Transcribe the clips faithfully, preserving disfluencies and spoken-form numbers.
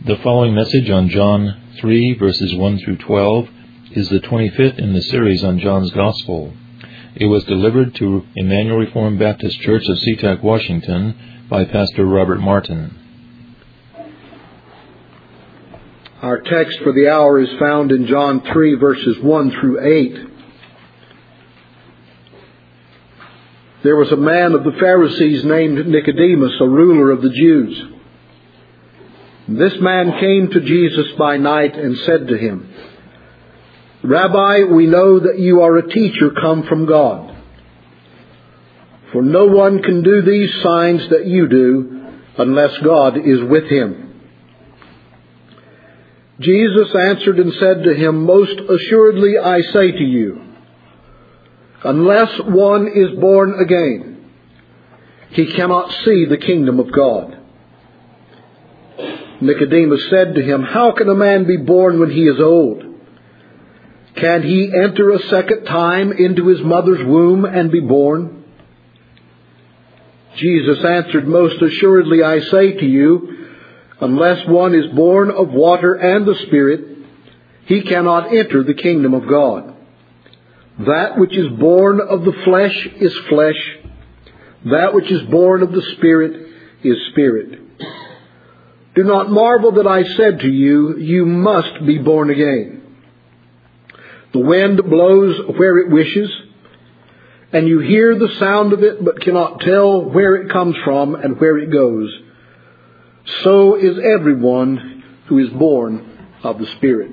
The following message on John three, verses one through twelve, is the twenty-fifth in the series on John's Gospel. It was delivered to Emmanuel Reformed Baptist Church of SeaTac, Washington, by Pastor Robert Martin. Our text for the hour is found in John three, verses one through eight. There was a man of the Pharisees named Nicodemus, a ruler of the Jews. This man came to Jesus by night and said to him, "Rabbi, we know that you are a teacher come from God. For no one can do these signs that you do unless God is with him." Jesus answered and said to him, "Most assuredly I say to you, unless one is born again, he cannot see the kingdom of God." Nicodemus said to him, "How can a man be born when he is old? Can he enter a second time into his mother's womb and be born?" Jesus answered, "Most assuredly I say to you, unless one is born of water and the Spirit, he cannot enter the kingdom of God. That which is born of the flesh is flesh. That which is born of the Spirit is spirit. Do not marvel that I said to you, you must be born again. The wind blows where it wishes, and you hear the sound of it, but cannot tell where it comes from and where it goes. So is everyone who is born of the Spirit."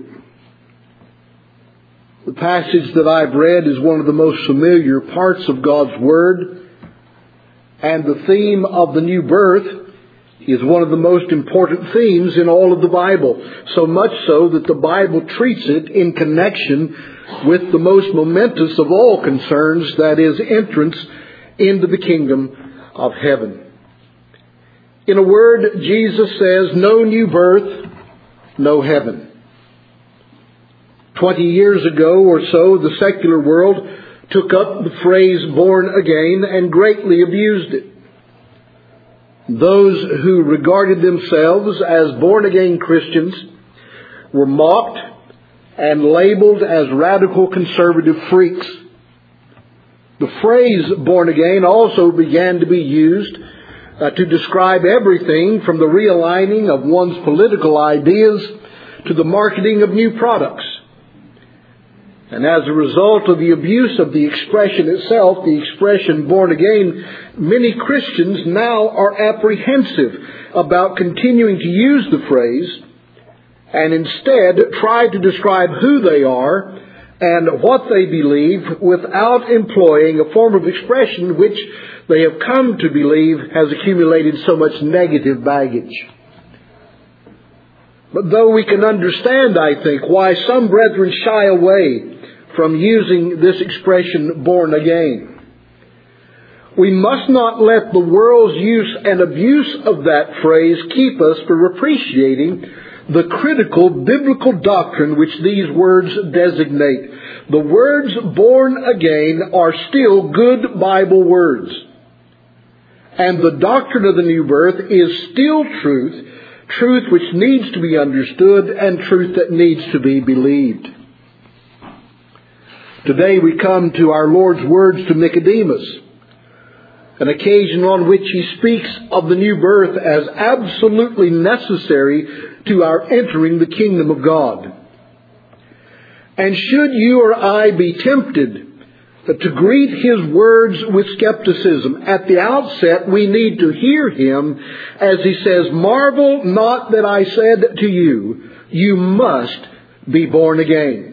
The passage that I've read is one of the most familiar parts of God's Word, and the theme of the new birth is one of the most important themes in all of the Bible, so much so that the Bible treats it in connection with the most momentous of all concerns, that is, entrance into the kingdom of heaven. In a word, Jesus says, no new birth, no heaven. Twenty years ago or so, the secular world took up the phrase born again and greatly abused it. Those who regarded themselves as born-again Christians were mocked and labeled as radical conservative freaks. The phrase born again also began to be used uh, to describe everything from the realigning of one's political ideas to the marketing of new products. And as a result of the abuse of the expression itself, the expression born again, many Christians now are apprehensive about continuing to use the phrase and instead try to describe who they are and what they believe without employing a form of expression which they have come to believe has accumulated so much negative baggage. But though we can understand, I think, why some brethren shy away from using this expression born again, we must not let the world's use and abuse of that phrase keep us from appreciating the critical biblical doctrine which these words designate. The words born again are still good Bible words. And the doctrine of the new birth is still truth, truth which needs to be understood and truth that needs to be believed. Today we come to our Lord's words to Nicodemus, an occasion on which he speaks of the new birth as absolutely necessary to our entering the kingdom of God. And should you or I be tempted to greet his words with skepticism, at the outset we need to hear him as he says, "Marvel not that I said to you, you must be born again."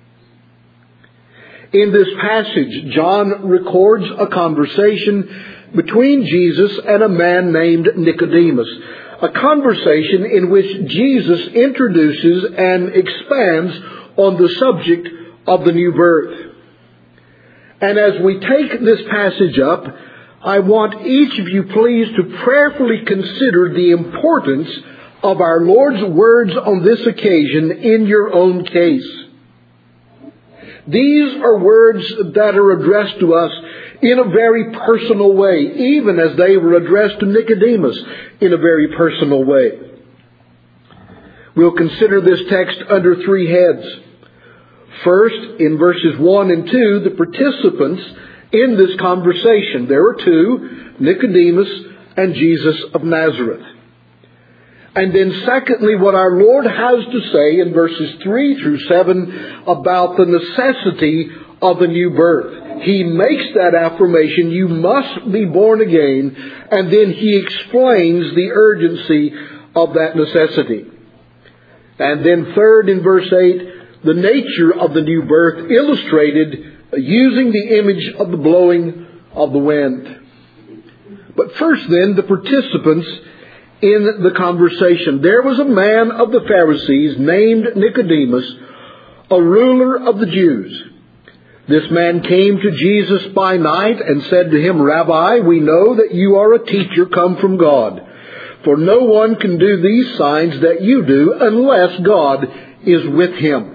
In this passage, John records a conversation between Jesus and a man named Nicodemus, a conversation in which Jesus introduces and expands on the subject of the new birth. And as we take this passage up, I want each of you please to prayerfully consider the importance of our Lord's words on this occasion in your own case. These are words that are addressed to us in a very personal way, even as they were addressed to Nicodemus in a very personal way. We'll consider this text under three heads. First, in verses one and two, the participants in this conversation. There are two, Nicodemus and Jesus of Nazareth. And then secondly, what our Lord has to say in verses three through seven about the necessity of a new birth. He makes that affirmation, you must be born again, and then he explains the urgency of that necessity. And then third, in verse eight, the nature of the new birth illustrated using the image of the blowing of the wind. But first then, the participants in the conversation. There was a man of the Pharisees named Nicodemus, a ruler of the Jews. This man came to Jesus by night and said to him, Rabbi, we know that you are a teacher come from God. For no one can do these signs that you do unless God is with him.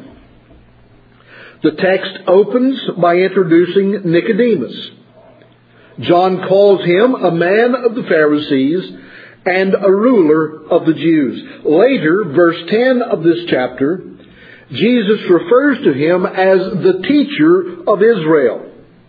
The text opens by introducing Nicodemus. John calls him a man of the Pharisees and a ruler of the Jews. Later, verse ten of this chapter, Jesus refers to him as the teacher of Israel.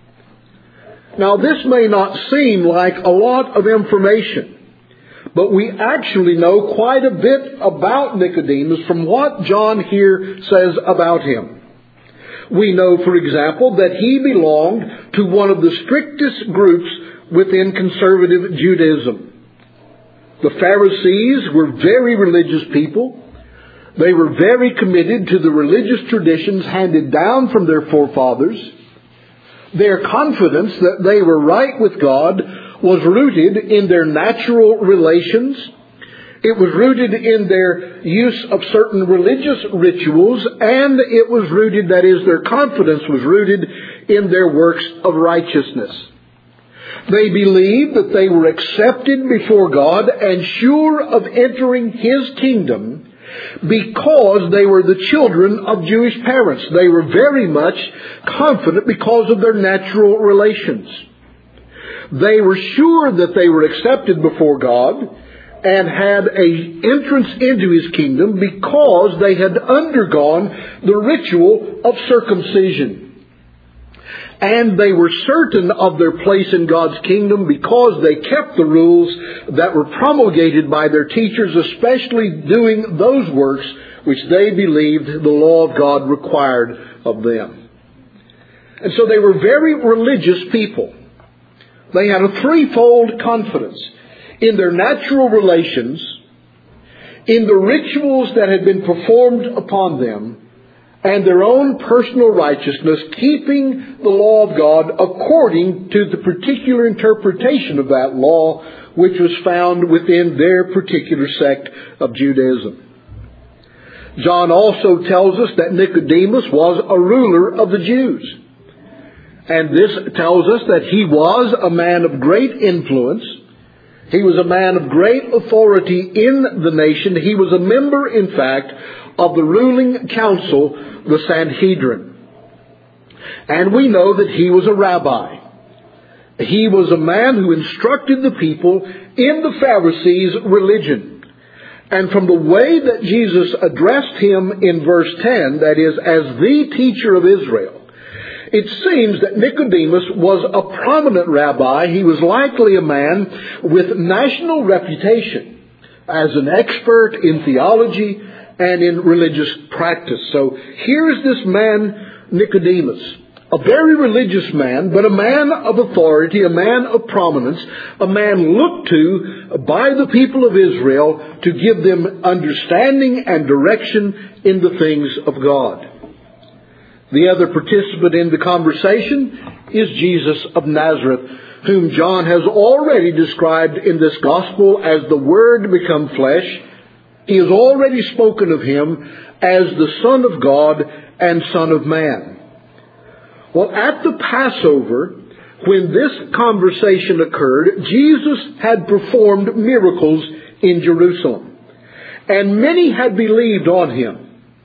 Now, this may not seem like a lot of information, but we actually know quite a bit about Nicodemus from what John here says about him. We know, for example, that he belonged to one of the strictest groups within conservative Judaism. The Pharisees were very religious people. They were very committed to the religious traditions handed down from their forefathers. Their confidence that they were right with God was rooted in their natural relations. It was rooted in their use of certain religious rituals, and it was rooted, that is, their confidence was rooted in their works of righteousness. They believed that they were accepted before God and sure of entering His kingdom because they were the children of Jewish parents. They were very much confident because of their natural relations. They were sure that they were accepted before God and had an entrance into His kingdom because they had undergone the ritual of circumcision. And they were certain of their place in God's kingdom because they kept the rules that were promulgated by their teachers, especially doing those works which they believed the law of God required of them. And so they were very religious people. They had a threefold confidence in their natural relations, in the rituals that had been performed upon them, and their own personal righteousness, keeping the law of God according to the particular interpretation of that law, which was found within their particular sect of Judaism. John also tells us that Nicodemus was a ruler of the Jews. And this tells us that he was a man of great influence. He was a man of great authority in the nation. He was a member, in fact, of the ruling council, the Sanhedrin. And we know that he was a rabbi. He was a man who instructed the people in the Pharisees' religion. And from the way that Jesus addressed him in verse ten, that is, as the teacher of Israel, it seems that Nicodemus was a prominent rabbi. He was likely a man with national reputation as an expert in theology and in religious practice. So here's this man, Nicodemus, a very religious man, but a man of authority, a man of prominence, a man looked to by the people of Israel to give them understanding and direction in the things of God. The other participant in the conversation is Jesus of Nazareth, whom John has already described in this gospel as the Word become flesh. He has already spoken of him as the Son of God and Son of Man. Well, at the Passover, when this conversation occurred, Jesus had performed miracles in Jerusalem, and many had believed on him.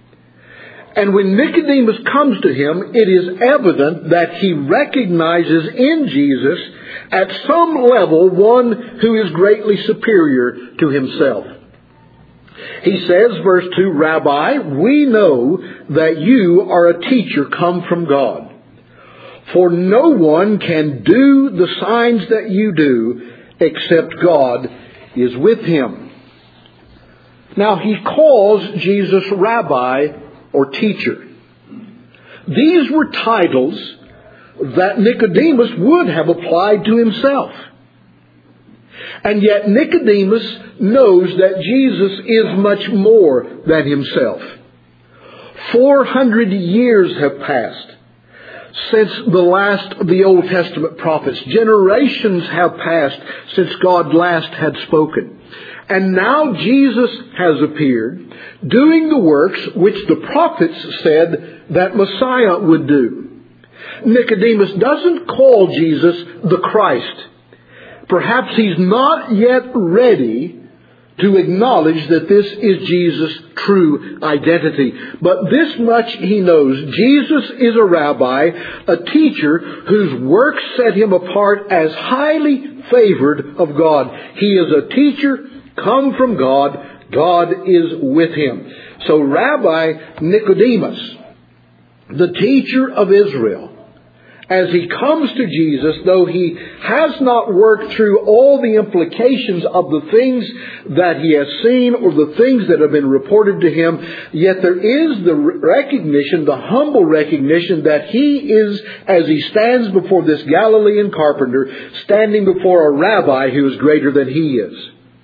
And when Nicodemus comes to him, it is evident that he recognizes in Jesus, at some level, one who is greatly superior to himself. He says, verse two, Rabbi, we know that you are a teacher come from God. For no one can do the signs that you do except God is with him. Now, he calls Jesus Rabbi or teacher. These were titles that Nicodemus would have applied to himself. And yet Nicodemus knows that Jesus is much more than himself. Four hundred years have passed since the last of the Old Testament prophets. Generations have passed since God last had spoken. And now Jesus has appeared, doing the works which the prophets said that Messiah would do. Nicodemus doesn't call Jesus the Christ. Perhaps he's not yet ready to acknowledge that this is Jesus' true identity. But this much he knows. Jesus is a rabbi, a teacher whose works set him apart as highly favored of God. He is a teacher come from God. God is with him. So Rabbi Nicodemus, the teacher of Israel, as he comes to Jesus, though he has not worked through all the implications of the things that he has seen or the things that have been reported to him, yet there is the recognition, the humble recognition that he is, as he stands before this Galilean carpenter, standing before a rabbi who is greater than he is.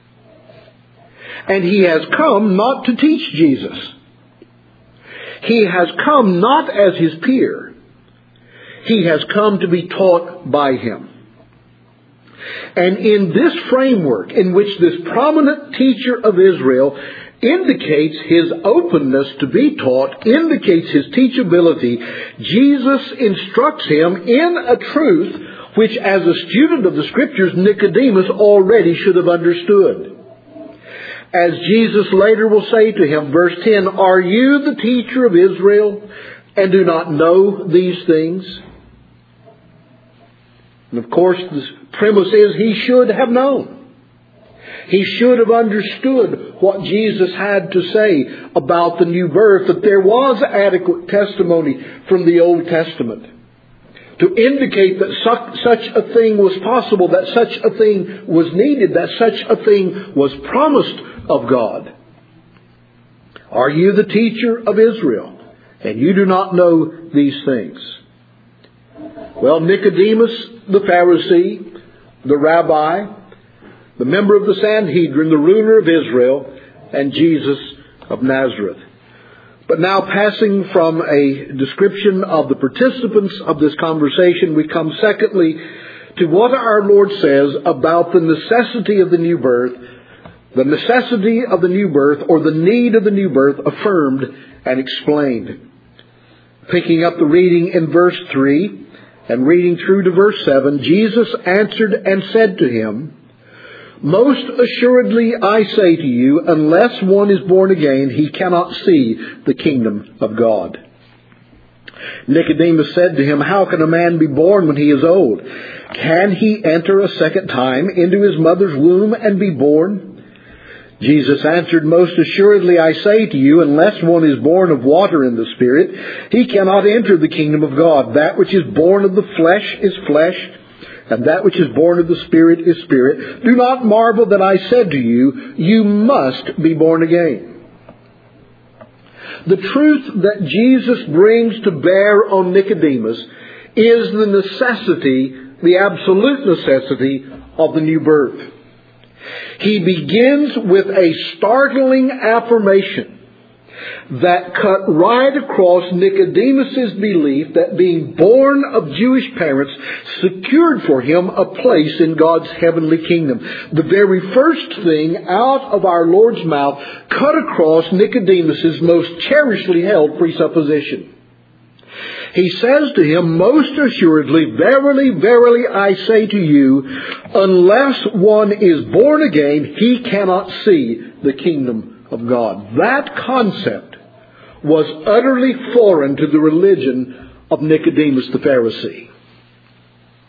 And he has come not to teach Jesus. He has come not as his peer. He has come to be taught by him. And in this framework in which this prominent teacher of Israel indicates his openness to be taught, indicates his teachability, Jesus instructs him in a truth which, as a student of the Scriptures, Nicodemus already should have understood. As Jesus later will say to him, verse ten, are you the teacher of Israel and do not know these things? And of course, the premise is he should have known. He should have understood what Jesus had to say about the new birth, that there was adequate testimony from the Old Testament to indicate that such a thing was possible, that such a thing was needed, that such a thing was promised of God. Are you the teacher of Israel, and you do not know these things? Well, Nicodemus, the Pharisee, the rabbi, the member of the Sanhedrin, the ruler of Israel, and Jesus of Nazareth. But now, passing from a description of the participants of this conversation, we come secondly to what our Lord says about the necessity of the new birth, the necessity of the new birth, or the need of the new birth, affirmed and explained. Picking up the reading in verse three, and reading through to verse seven, Jesus answered and said to him, most assuredly I say to you, unless one is born again, he cannot see the kingdom of God. Nicodemus said to him, how can a man be born when he is old? Can he enter a second time into his mother's womb and be born? Jesus answered, most assuredly I say to you, unless one is born of water and the Spirit, he cannot enter the kingdom of God. That which is born of the flesh is flesh, and that which is born of the Spirit is spirit. Do not marvel that I said to you, you must be born again. The truth that Jesus brings to bear on Nicodemus is the necessity, the absolute necessity of the new birth. He begins with a startling affirmation that cut right across Nicodemus's belief that being born of Jewish parents secured for him a place in God's heavenly kingdom. The very first thing out of our Lord's mouth cut across Nicodemus's most cherishly held presupposition. He says to him, most assuredly, verily, verily, I say to you, unless one is born again, he cannot see the kingdom of God. That concept was utterly foreign to the religion of Nicodemus the Pharisee.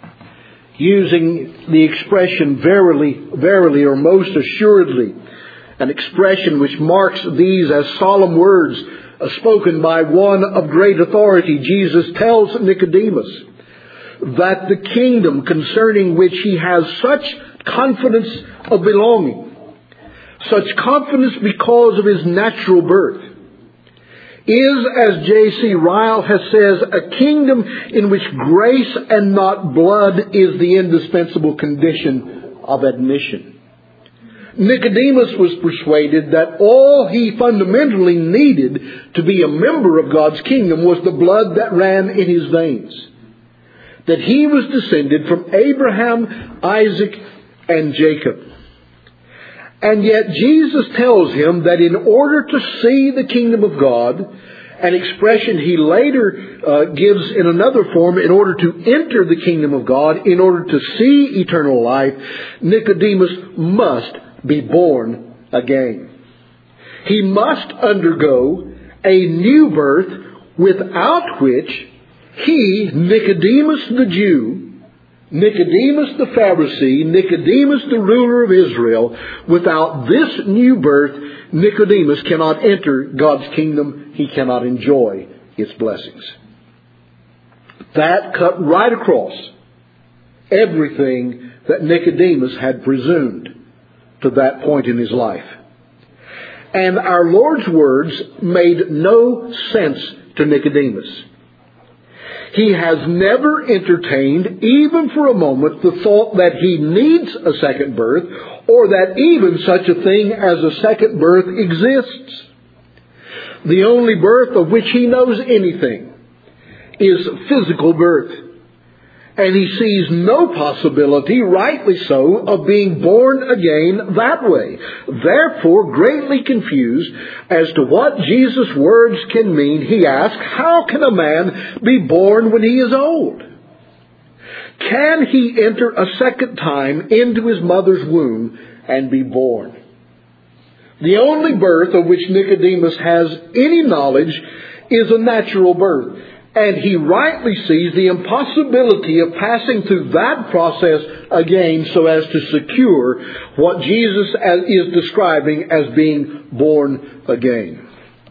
Using the expression verily, verily, or most assuredly, an expression which marks these as solemn words uh, spoken by one of great authority. Jesus tells Nicodemus that the kingdom concerning which he has such confidence of belonging, such confidence because of his natural birth, is, as J C Ryle has says, a kingdom in which grace and not blood is the indispensable condition of admission. Nicodemus was persuaded that all he fundamentally needed to be a member of God's kingdom was the blood that ran in his veins. That he was descended from Abraham, Isaac, and Jacob. And yet Jesus tells him that in order to see the kingdom of God, an expression he later uh, gives in another form, in order to enter the kingdom of God, in order to see eternal life, Nicodemus must be born again. He must undergo a new birth, without which he, Nicodemus the Jew, Nicodemus the Pharisee, Nicodemus the ruler of Israel, without this new birth, Nicodemus cannot enter God's kingdom. He cannot enjoy its blessings. That cut right across everything that Nicodemus had presumed to that point in his life. And our Lord's words made no sense to Nicodemus. He has never entertained, even for a moment, the thought that he needs a second birth, or that even such a thing as a second birth exists. The only birth of which he knows anything is physical birth. And he sees no possibility, rightly so, of being born again that way. Therefore, greatly confused as to what Jesus' words can mean, he asks, how can a man be born when he is old? Can he enter a second time into his mother's womb and be born? The only birth of which Nicodemus has any knowledge is a natural birth. And he rightly sees the impossibility of passing through that process again so as to secure what Jesus is describing as being born again.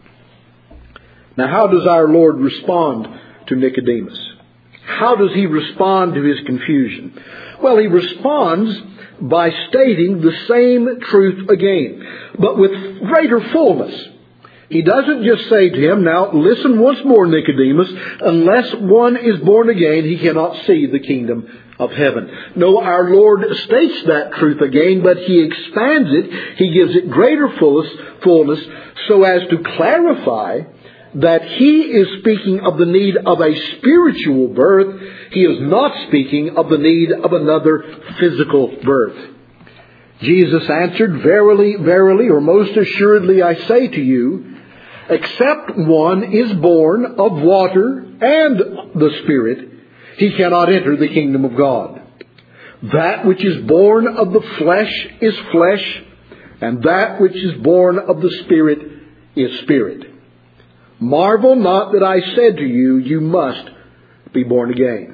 Now, how does our Lord respond to Nicodemus? How does he respond to his confusion? Well, he responds by stating the same truth again, but with greater fullness. He doesn't just say to him, now listen once more, Nicodemus, unless one is born again, he cannot see the kingdom of heaven. No, our Lord states that truth again, but he expands it. He gives it greater fullness so as to clarify that he is speaking of the need of a spiritual birth. He is not speaking of the need of another physical birth. Jesus answered, verily, verily, or most assuredly I say to you, except one is born of water and the Spirit, he cannot enter the kingdom of God. That which is born of the flesh is flesh, and that which is born of the Spirit is spirit. Marvel not that I said to you, you must be born again.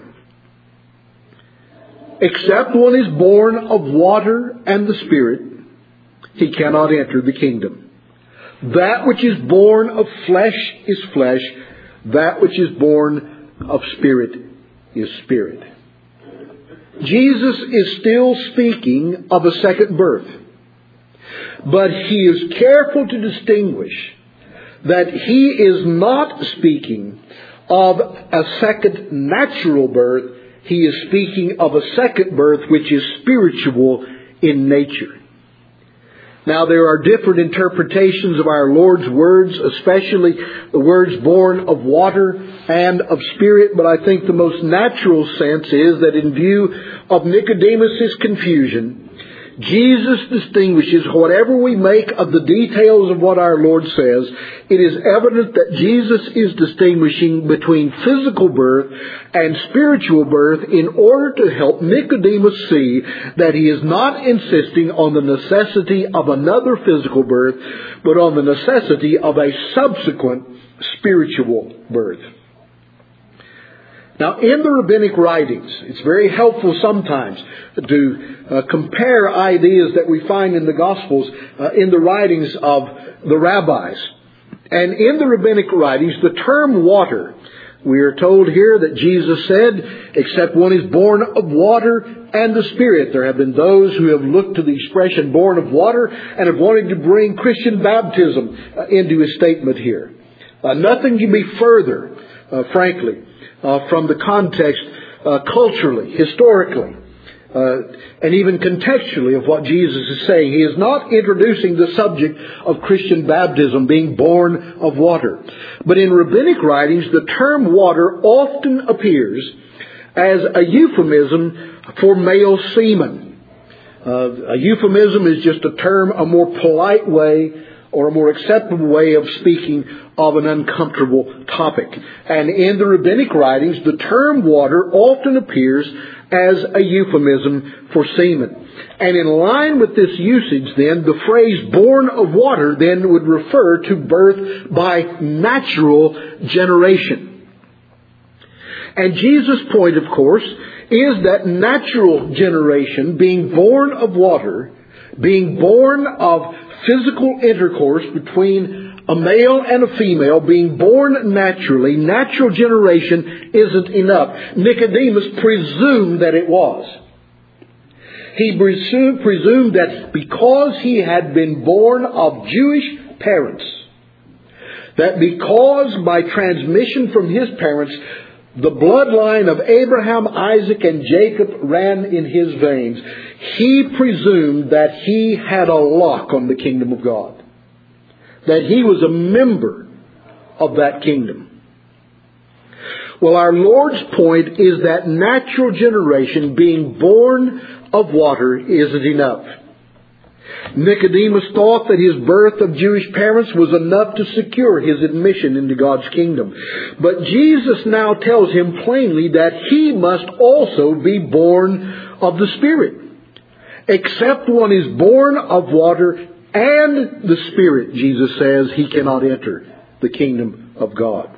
Except one is born of water and the Spirit, he cannot enter the kingdom. That which is born of flesh is flesh. That which is born of spirit is spirit. Jesus is still speaking of a second birth. But he is careful to distinguish that he is not speaking of a second natural birth. He is speaking of a second birth which is spiritual in nature. Now, there are different interpretations of our Lord's words, especially the words born of water and of spirit, but I think the most natural sense is that in view of Nicodemus' confusion, Jesus distinguishes, whatever we make of the details of what our Lord says, it is evident that Jesus is distinguishing between physical birth and spiritual birth in order to help Nicodemus see that he is not insisting on the necessity of another physical birth, but on the necessity of a subsequent spiritual birth. Now, in the rabbinic writings, it's very helpful sometimes to uh, compare ideas that we find in the Gospels uh, in the writings of the rabbis. And in the rabbinic writings, the term water, we are told here that Jesus said, except one is born of water and the Spirit. There have been those who have looked to the expression born of water and have wanted to bring Christian baptism uh, into his statement here. Uh, nothing can be further, uh, frankly, uh, from the context uh, culturally, historically, uh, and even contextually of what Jesus is saying. He is not introducing the subject of Christian baptism being born of water. But in rabbinic writings, the term water often appears as a euphemism for male semen. Uh, a euphemism is just a term, a more polite way or a more acceptable way of speaking of an uncomfortable topic. And in the rabbinic writings, the term water often appears as a euphemism for semen. And in line with this usage, then, the phrase born of water then would refer to birth by natural generation. And Jesus' point, of course, is that natural generation, being born of water, being born of physical intercourse between a male and a female, being born naturally, natural generation isn't enough. Nicodemus presumed that it was. He presumed, presumed that because he had been born of Jewish parents, that because by transmission from his parents, the bloodline of Abraham, Isaac, and Jacob ran in his veins, he presumed that he had a lock on the kingdom of God. That he was a member of that kingdom. Well, our Lord's point is that natural generation, being born of water, isn't enough. Nicodemus thought that his birth of Jewish parents was enough to secure his admission into God's kingdom. But Jesus now tells him plainly that he must also be born of the Spirit. Except one is born of water and the Spirit, Jesus says, he cannot enter the kingdom of God.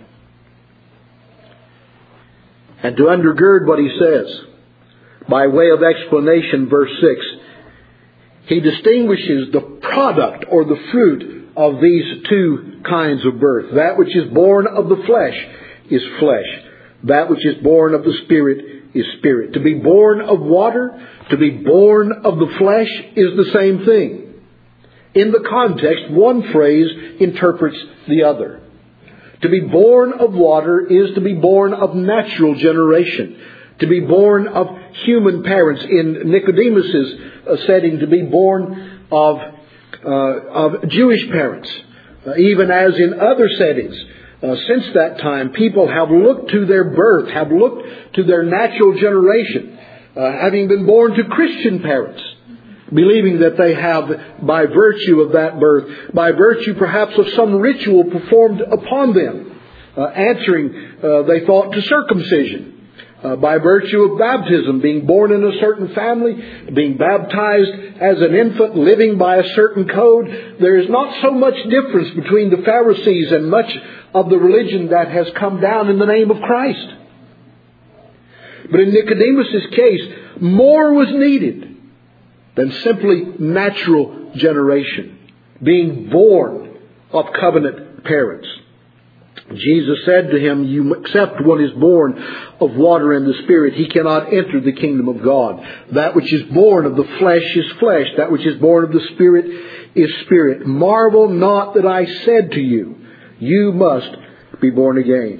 And to undergird what he says, by way of explanation, verse six, he distinguishes the product or the fruit of these two kinds of birth. That which is born of the flesh is flesh. That which is born of the Spirit is spirit. To be born of water, to be born of the flesh is the same thing. In the context, one phrase interprets the other. To be born of water is to be born of natural generation. To be born of human parents. In Nicodemus's setting, to be born of, uh, of Jewish parents. Uh, even as in other settings, uh, since that time, people have looked to their birth, have looked to their natural generation, uh, having been born to Christian parents, believing that they have, by virtue of that birth, by virtue perhaps of some ritual performed upon them, uh, answering, uh, they thought, to circumcision. Uh, by virtue of baptism, being born in a certain family, being baptized as an infant, living by a certain code. There is not so much difference between the Pharisees and much of the religion that has come down in the name of Christ. But in Nicodemus' case, more was needed than simply natural generation, being born of covenant parents. Jesus said to him, "You except one is born of water and the Spirit, he cannot enter the kingdom of God. That which is born of the flesh is flesh. That which is born of the Spirit is spirit. Marvel not that I said to you, you must be born again."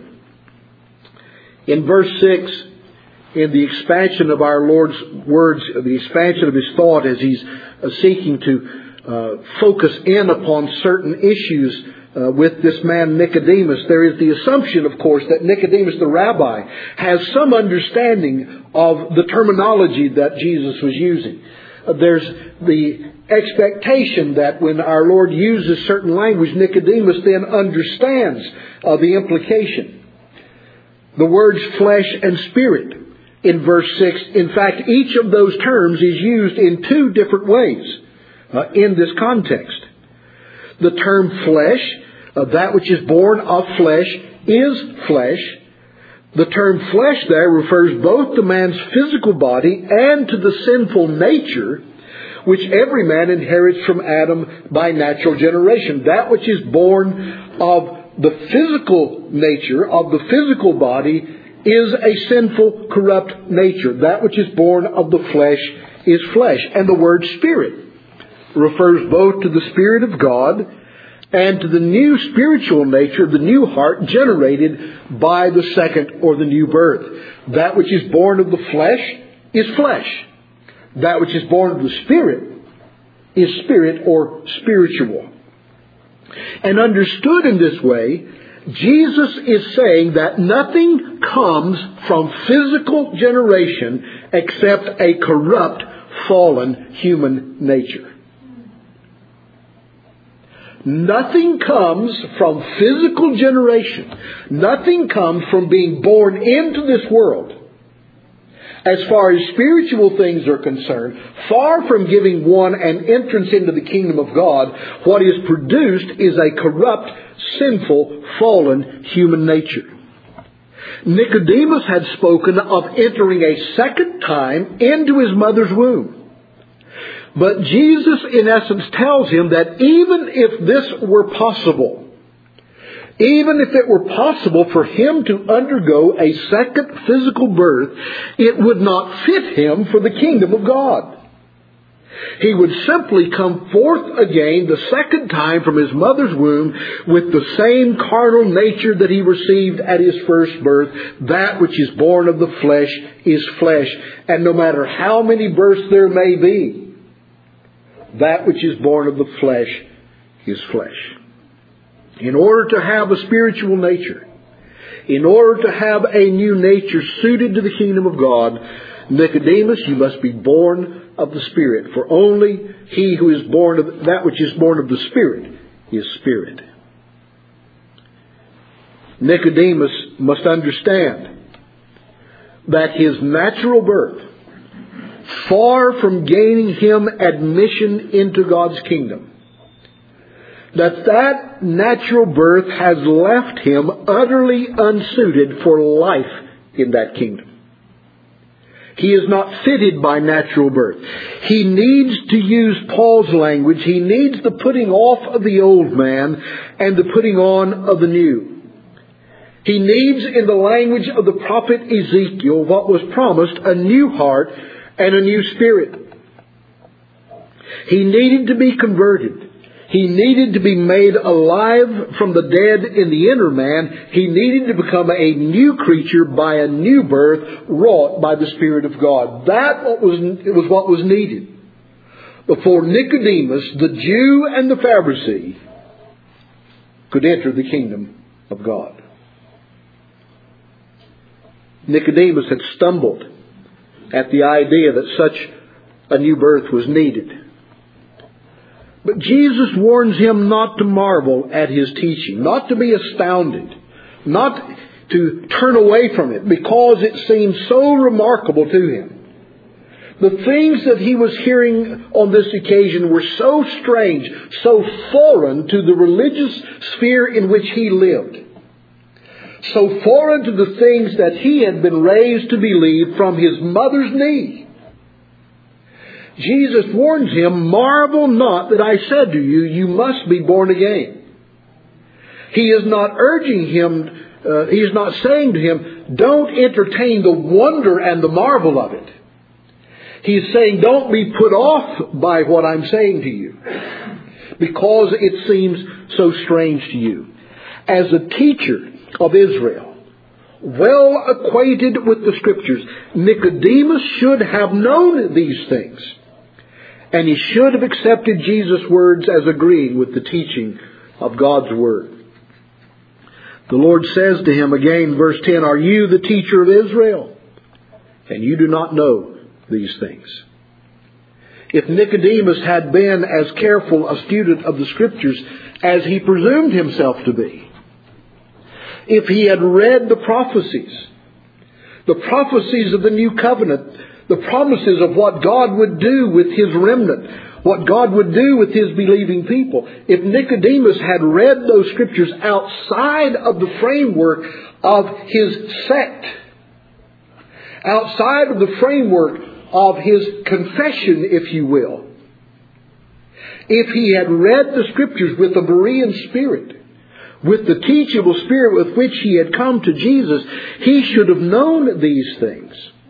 In verse six, in the expansion of our Lord's words, the expansion of his thought as he's seeking to uh, focus in upon certain issues Uh, with this man Nicodemus, there is the assumption, of course, that Nicodemus the rabbi has some understanding of the terminology that Jesus was using. Uh, there's the expectation that when our Lord uses certain language, Nicodemus then understands uh, the implication. The words flesh and spirit in verse six, in fact, each of those terms is used in two different ways uh, in this context. The term flesh, Uh, that which is born of flesh is flesh. The term flesh there refers both to man's physical body and to the sinful nature which every man inherits from Adam by natural generation. That which is born of the physical nature, of the physical body, is a sinful, corrupt nature. That which is born of the flesh is flesh. And the word spirit refers both to the Spirit of God and to the new spiritual nature, the new heart generated by the second or the new birth. That which is born of the flesh is flesh. That which is born of the Spirit is spirit or spiritual. And understood in this way, Jesus is saying that nothing comes from physical generation except a corrupt, fallen human nature. Nothing comes from physical generation. Nothing comes from being born into this world. As far as spiritual things are concerned, far from giving one an entrance into the kingdom of God, what is produced is a corrupt, sinful, fallen human nature. Nicodemus had spoken of entering a second time into his mother's womb. But Jesus, in essence, tells him that even if this were possible, even if it were possible for him to undergo a second physical birth, it would not fit him for the kingdom of God. He would simply come forth again the second time from his mother's womb with the same carnal nature that he received at his first birth. That which is born of the flesh is flesh. And no matter how many births there may be, that which is born of the flesh is flesh. In order to have a spiritual nature, in order to have a new nature suited to the kingdom of God, Nicodemus, you must be born of the Spirit. For only he who is born of that which is born of the Spirit is spirit. Nicodemus must understand that his natural birth, far from gaining him admission into God's kingdom, that that natural birth has left him utterly unsuited for life in that kingdom. He is not fitted by natural birth. He needs to use Paul's language. He needs the putting off of the old man and the putting on of the new. He needs, in the language of the prophet Ezekiel, what was promised, a new heart and a new spirit. He needed to be converted. He needed to be made alive from the dead in the inner man. He needed to become a new creature by a new birth wrought by the Spirit of God. That was, was what was needed before Nicodemus, the Jew and the Pharisee, could enter the kingdom of God. Nicodemus had stumbled at the idea that such a new birth was needed. But Jesus warns him not to marvel at his teaching, not to be astounded, not to turn away from it because it seemed so remarkable to him. The things that he was hearing on this occasion were so strange, so foreign to the religious sphere in which he lived, so foreign to the things that he had been raised to believe from his mother's knee. Jesus warns him, marvel not that I said to you, you must be born again. He is not urging him, uh, he is not saying to him, don't entertain the wonder and the marvel of it. He is saying, don't be put off by what I'm saying to you, because it seems so strange to you. As a teacher of Israel, well acquainted with the Scriptures, Nicodemus should have known these things. And he should have accepted Jesus' words as agreeing with the teaching of God's Word. The Lord says to him again, verse ten, are you the teacher of Israel? And you do not know these things. If Nicodemus had been as careful a student of the Scriptures as he presumed himself to be, if he had read the prophecies, the prophecies of the new covenant, the promises of what God would do with His remnant, what God would do with His believing people. If Nicodemus had read those Scriptures outside of the framework of his sect, outside of the framework of his confession, if you will, if he had read the Scriptures with a Berean spirit, with the teachable spirit with which he had come to Jesus, he should have known these things.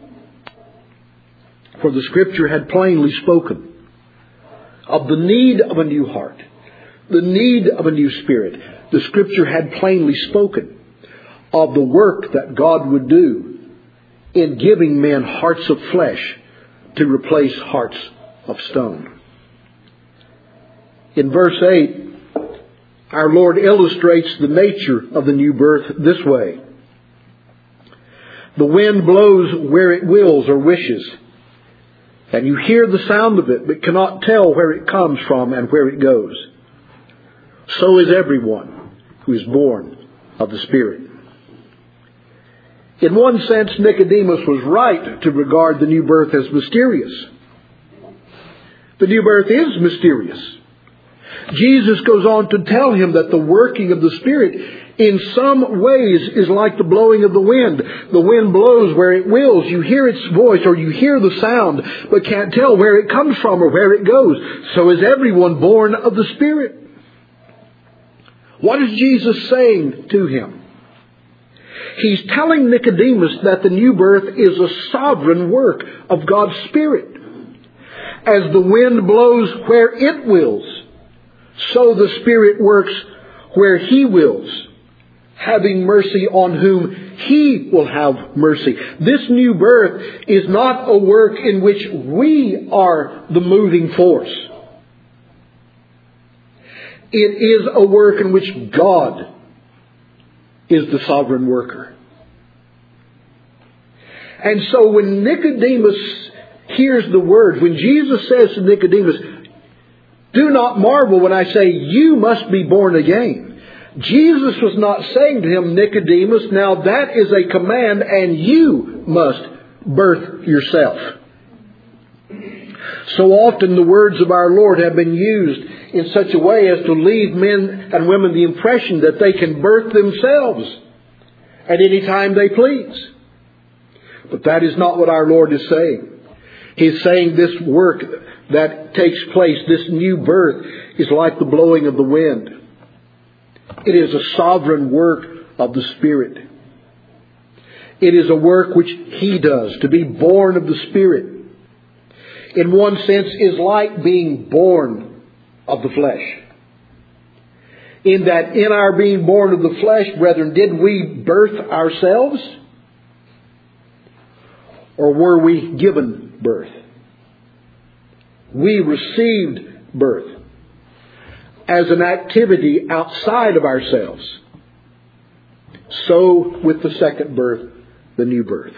For the Scripture had plainly spoken of the need of a new heart, the need of a new spirit. The Scripture had plainly spoken of the work that God would do in giving men hearts of flesh to replace hearts of stone. In verse eight, our Lord illustrates the nature of the new birth this way. The wind blows where it wills or wishes, and you hear the sound of it, but cannot tell where it comes from and where it goes. So is everyone who is born of the Spirit. In one sense, Nicodemus was right to regard the new birth as mysterious. The new birth is mysterious. Jesus goes on to tell him that the working of the Spirit in some ways is like the blowing of the wind. The wind blows where it wills. You hear its voice or you hear the sound, but can't tell where it comes from or where it goes. So is everyone born of the Spirit. What is Jesus saying to him? He's telling Nicodemus that the new birth is a sovereign work of God's Spirit. As the wind blows where it wills, so the Spirit works where He wills, having mercy on whom He will have mercy. This new birth is not a work in which we are the moving force. It is a work in which God is the sovereign worker. And so when Nicodemus hears the word, when Jesus says to Nicodemus, "Do not marvel when I say you must be born again," Jesus was not saying to him, "Nicodemus, now that is a command and you must birth yourself." So often the words of our Lord have been used in such a way as to leave men and women the impression that they can birth themselves at any time they please. But that is not what our Lord is saying. He's saying this work that takes place, this new birth, is like the blowing of the wind. It is a sovereign work of the Spirit. It is a work which He does. To be born of the Spirit, in one sense, is like being born of the flesh. In that in our being born of the flesh, brethren, did we birth ourselves? Or were we given birth? We received birth as an activity outside of ourselves. So with the second birth, the new birth.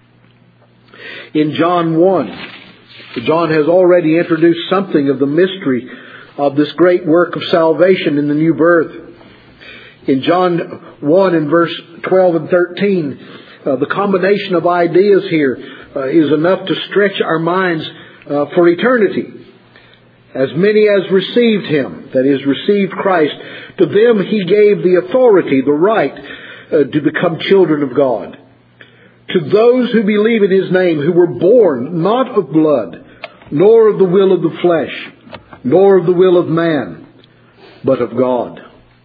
In John one, John has already introduced something of the mystery of this great work of salvation in the new birth. In John one and verse twelve and thirteen, uh, the combination of ideas here uh, is enough to stretch our minds uh, for eternity. As many as received Him, that is, received Christ, to them He gave the authority, the right uh, to become children of God. To those who believe in His name, who were born not of blood, nor of the will of the flesh, nor of the will of man, but of God.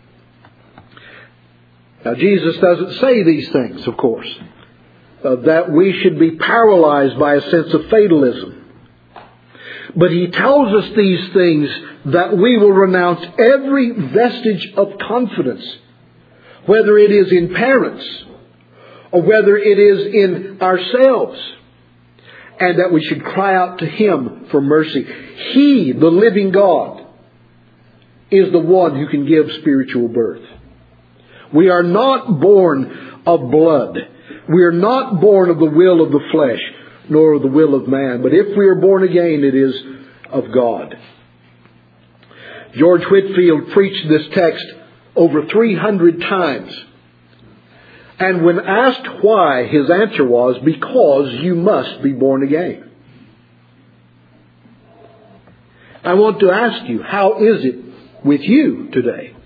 Now, Jesus doesn't say these things, of course, uh, that we should be paralyzed by a sense of fatalism. But He tells us these things that we will renounce every vestige of confidence, whether it is in parents or whether it is in ourselves, and that we should cry out to Him for mercy. He, the living God, is the one who can give spiritual birth. We are not born of blood. We are not born of the will of the flesh, nor of the will of man. But if we are born again, it is of God. George Whitefield preached this text over three hundred times. And when asked why, his answer was, because you must be born again. I want to ask you, how is it with you today?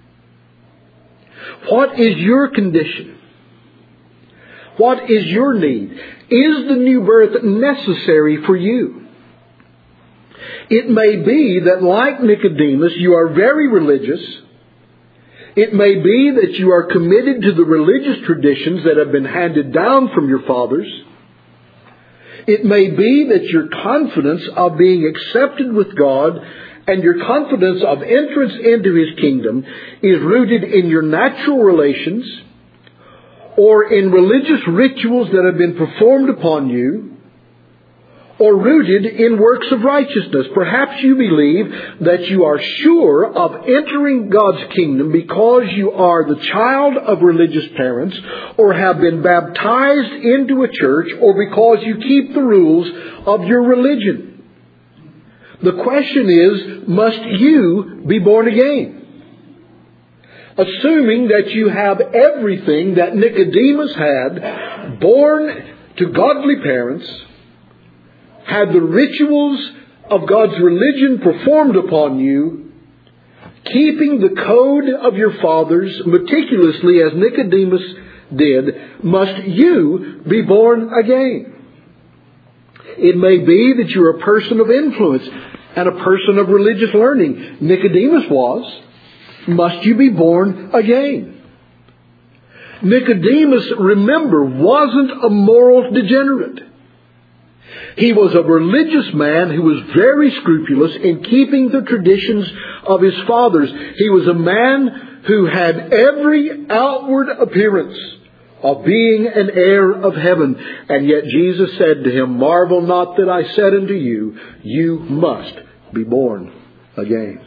What is your condition? What is your need? Is the new birth necessary for you? It may be that, like Nicodemus, you are very religious. It may be that you are committed to the religious traditions that have been handed down from your fathers. It may be that your confidence of being accepted with God and your confidence of entrance into His kingdom is rooted in your natural relations or in religious rituals that have been performed upon you, or rooted in works of righteousness. Perhaps you believe that you are sure of entering God's kingdom because you are the child of religious parents, or have been baptized into a church, or because you keep the rules of your religion. The question is, must you be born again? Assuming that you have everything that Nicodemus had, born to godly parents, had the rituals of God's religion performed upon you, keeping the code of your fathers meticulously as Nicodemus did, must you be born again? It may be that you're a person of influence and a person of religious learning. Nicodemus was. Must you be born again? Nicodemus, remember, wasn't a moral degenerate. He was a religious man who was very scrupulous in keeping the traditions of his fathers. He was a man who had every outward appearance of being an heir of heaven. And yet Jesus said to him, "Marvel not that I said unto you, you must be born again."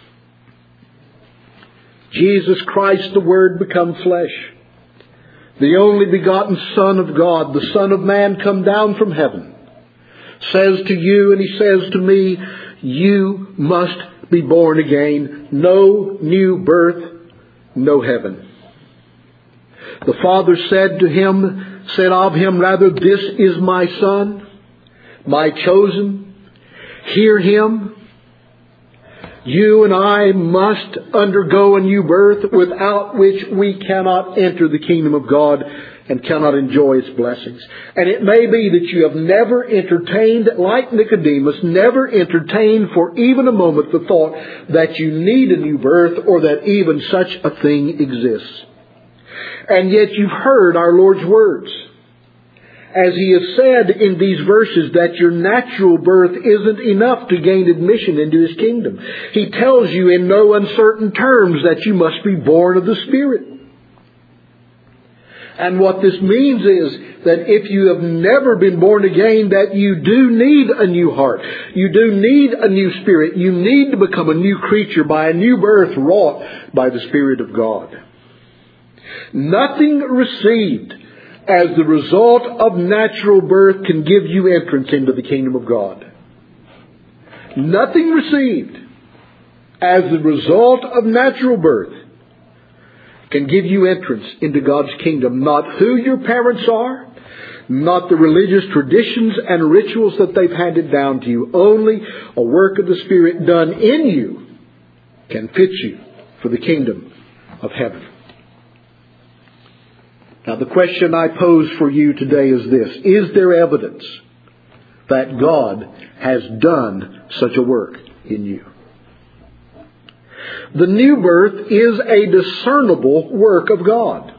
Jesus Christ, the Word become flesh, the only begotten Son of God, the Son of Man come down from heaven, says to you and He says to me, you must be born again. No new birth, no heaven. The Father said to Him, said of Him rather, "This is my Son, my chosen. Hear Him." You and I must undergo a new birth, without which we cannot enter the kingdom of God and cannot enjoy its blessings. And it may be that you have never entertained, like Nicodemus, never entertained for even a moment the thought that you need a new birth, or that even such a thing exists. And yet you've heard our Lord's words, as He has said in these verses, that your natural birth isn't enough to gain admission into His kingdom. He tells you in no uncertain terms that you must be born of the Spirit. And what this means is that if you have never been born again, that you do need a new heart. You do need a new spirit. You need to become a new creature by a new birth wrought by the Spirit of God. Nothing received as the result of natural birth can give you entrance into the kingdom of God. Nothing received as the result of natural birth can give you entrance into God's kingdom. Not who your parents are, not the religious traditions and rituals that they've handed down to you. Only a work of the Spirit done in you can fit you for the kingdom of heaven. Now, the question I pose for you today is this: is there evidence that God has done such a work in you? The new birth is a discernible work of God.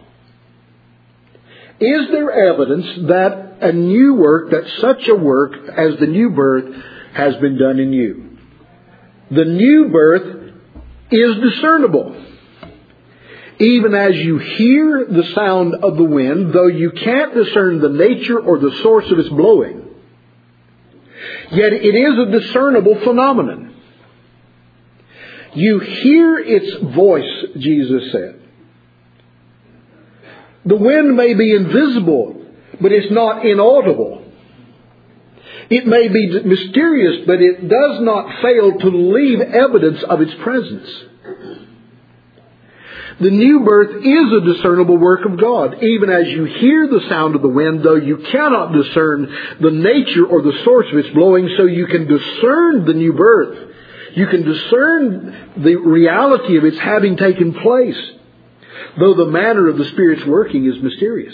Is there evidence that a new work, that such a work as the new birth has been done in you? The new birth is discernible. Even as you hear the sound of the wind, though you can't discern the nature or the source of its blowing, yet it is a discernible phenomenon. You hear its voice, Jesus said. The wind may be invisible, but it's not inaudible. It may be mysterious, but it does not fail to leave evidence of its presence. The new birth is a discernible work of God. Even as you hear the sound of the wind, though you cannot discern the nature or the source of its blowing, so you can discern the new birth You can discern the reality of its having taken place, though the manner of the Spirit's working is mysterious.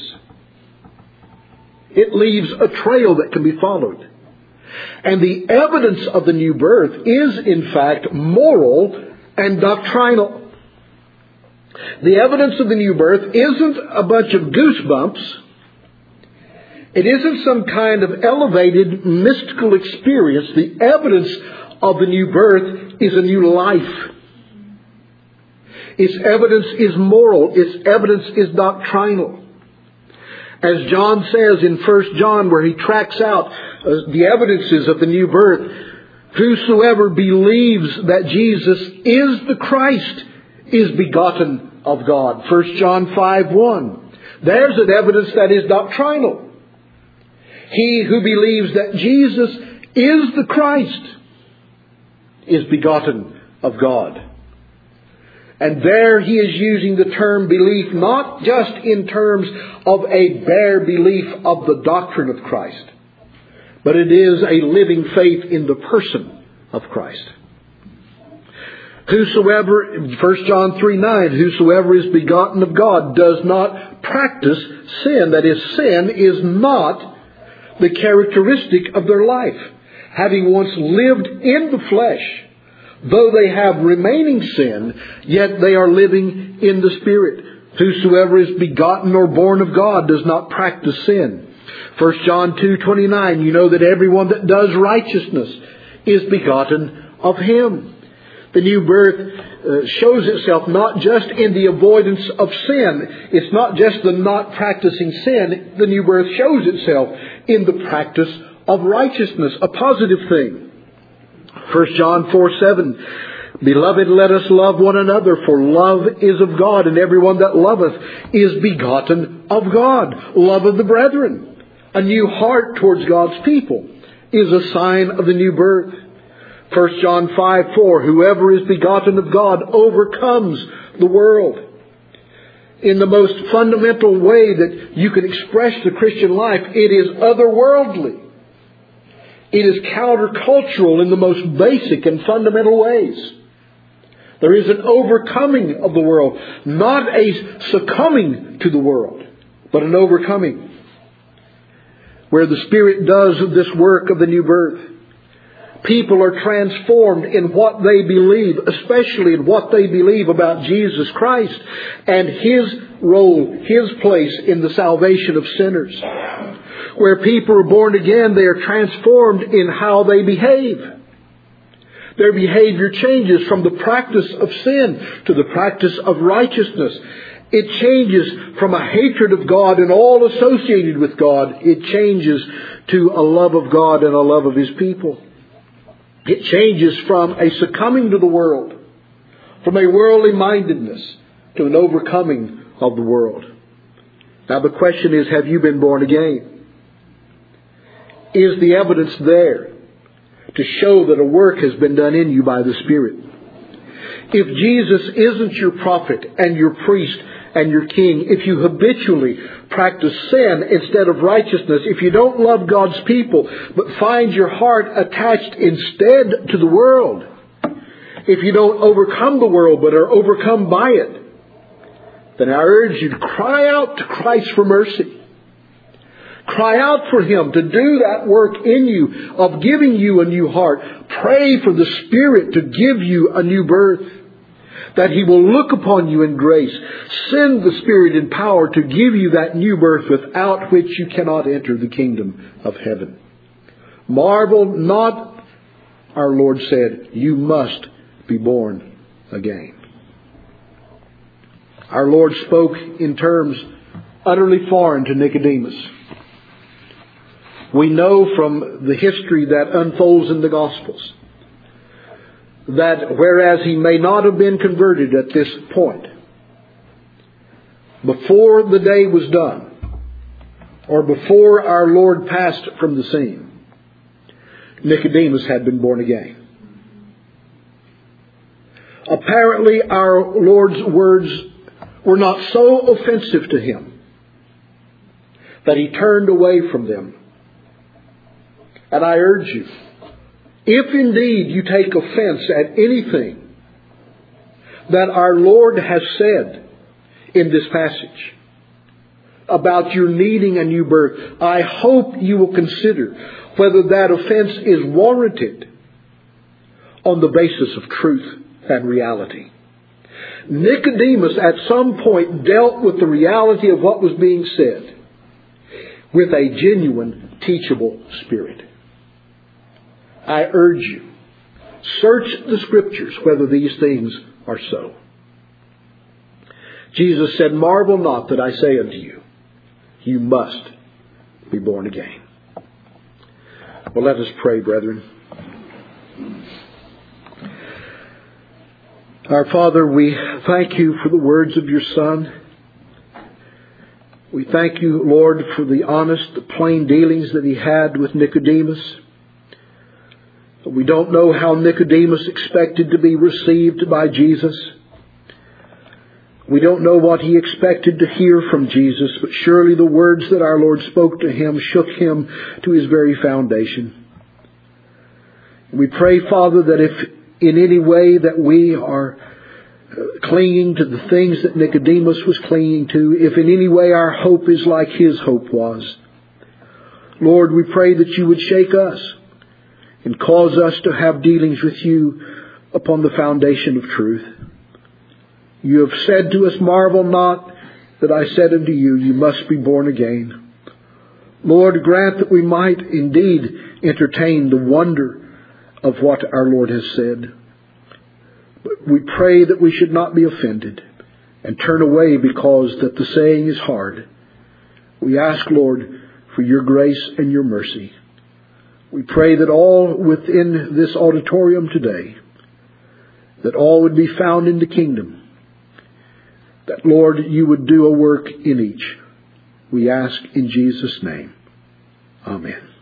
It leaves a trail that can be followed. And the evidence of the new birth is, in fact, moral and doctrinal. The evidence of the new birth isn't a bunch of goosebumps. It isn't some kind of elevated mystical experience. The evidence of the new birth is a new life. Its evidence is moral. Its evidence is doctrinal. As John says in First John, where he tracks out uh, the evidences of the new birth, whosoever believes that Jesus is the Christ is begotten of God. First John five one. There's an evidence that is doctrinal. He who believes that Jesus is the Christ is begotten of God. And there he is using the term belief not just in terms of a bare belief of the doctrine of Christ, but it is a living faith in the person of Christ. Whosoever, First John three nine, whosoever is begotten of God does not practice sin. That is, sin is not the characteristic of their life. Having once lived in the flesh, though they have remaining sin, yet they are living in the Spirit. Whosoever is begotten or born of God does not practice sin. First John two twenty-nine, you know that everyone that does righteousness is begotten of Him. The new birth uh, shows itself not just in the avoidance of sin. It's not just the not practicing sin. The new birth shows itself in the practice of righteousness, a positive thing. First John four seven, beloved, let us love one another, for love is of God, and everyone that loveth is begotten of God. Love of the brethren, a new heart towards God's people, is a sign of the new birth. First John five four, whoever is begotten of God overcomes the world. In the most fundamental way that you can express the Christian life, it is otherworldly. It is countercultural in the most basic and fundamental ways. There is an overcoming of the world, not a succumbing to the world, but an overcoming, where the Spirit does this work of the new birth. People are transformed in what they believe, especially in what they believe about Jesus Christ and His role, His place in the salvation of sinners. Where people are born again, they are transformed in how they behave. Their behavior changes from the practice of sin to the practice of righteousness. It changes from a hatred of God and all associated with God. It changes to a love of God and a love of His people. It changes from a succumbing to the world, from a worldly mindedness to an overcoming of the world. Now the question is, have you been born again? Is the evidence there to show that a work has been done in you by the Spirit? If Jesus isn't your prophet and your priest and your king, if you habitually practice sin instead of righteousness, if you don't love God's people but find your heart attached instead to the world, if you don't overcome the world but are overcome by it, then I urge you to cry out to Christ for mercy. Cry out for Him to do that work in you of giving you a new heart. Pray for the Spirit to give you a new birth, that He will look upon you in grace. Send the Spirit in power to give you that new birth, without which you cannot enter the kingdom of heaven. Marvel not, our Lord said, you must be born again. Our Lord spoke in terms utterly foreign to Nicodemus. We know from the history that unfolds in the Gospels that whereas he may not have been converted at this point, before the day was done, or before our Lord passed from the scene, Nicodemus had been born again. Apparently, our Lord's words were not so offensive to him that he turned away from them. And I urge you, If indeed you take offense at anything that our Lord has said in this passage about your needing a new birth, I hope you will consider whether that offense is warranted on the basis of truth and reality. Nicodemus at some point dealt with the reality of what was being said with a genuine, teachable spirit. I urge you, search the Scriptures whether these things are so. Jesus said, "Marvel not that I say unto you, you must be born again." Well, let us pray, brethren. Our Father, we thank you for the words of your Son. We thank you, Lord, for the honest, the plain dealings that he had with Nicodemus. We don't know how Nicodemus expected to be received by Jesus. We don't know what he expected to hear from Jesus, but surely the words that our Lord spoke to him shook him to his very foundation. We pray, Father, that if in any way that we are clinging to the things that Nicodemus was clinging to, if in any way our hope is like his hope was, Lord, we pray that you would shake us and cause us to have dealings with you upon the foundation of truth. You have said to us, "Marvel not that I said unto you, you must be born again." Lord, grant that we might indeed entertain the wonder of what our Lord has said. But we pray that we should not be offended and turn away because that the saying is hard. We ask, Lord, for your grace and your mercy. We pray that all within this auditorium today, that all would be found in the kingdom. That, Lord, you would do a work in each. We ask in Jesus' name. Amen.